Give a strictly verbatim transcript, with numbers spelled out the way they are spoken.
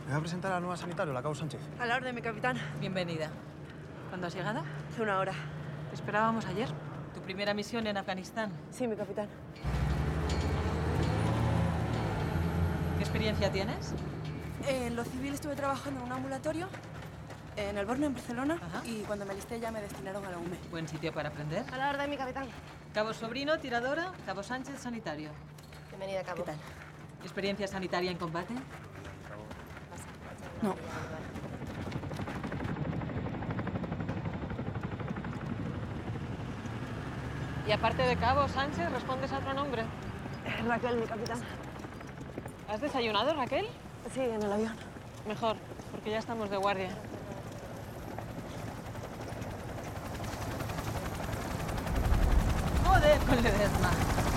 Me voy a presentar a la nueva sanitaria, la Cabo Sánchez. A la orden, mi capitán. Bienvenida. ¿Cuándo has llegado? Hace una hora. Te esperábamos ayer. ¿Tu primera misión en Afganistán? Sí, mi capitán. ¿Qué experiencia tienes? En lo civil estuve trabajando en un ambulatorio, en el Borne, en Barcelona, Ajá. y cuando me alisté ya me destinaron a la U M E. Buen sitio para aprender. A la orden, mi capitán. Cabo Sobrino, tiradora. Cabo Sánchez, sanitario. Bienvenida, cabo. ¿Qué tal? ¿Experiencia sanitaria en combate? No. Y aparte de Cabo Sánchez, ¿respondes a otro nombre? Raquel, mi capitán. ¿Has desayunado, Raquel? Sí, en el avión. Mejor, porque ya estamos de guardia. Joder, con Ledesma.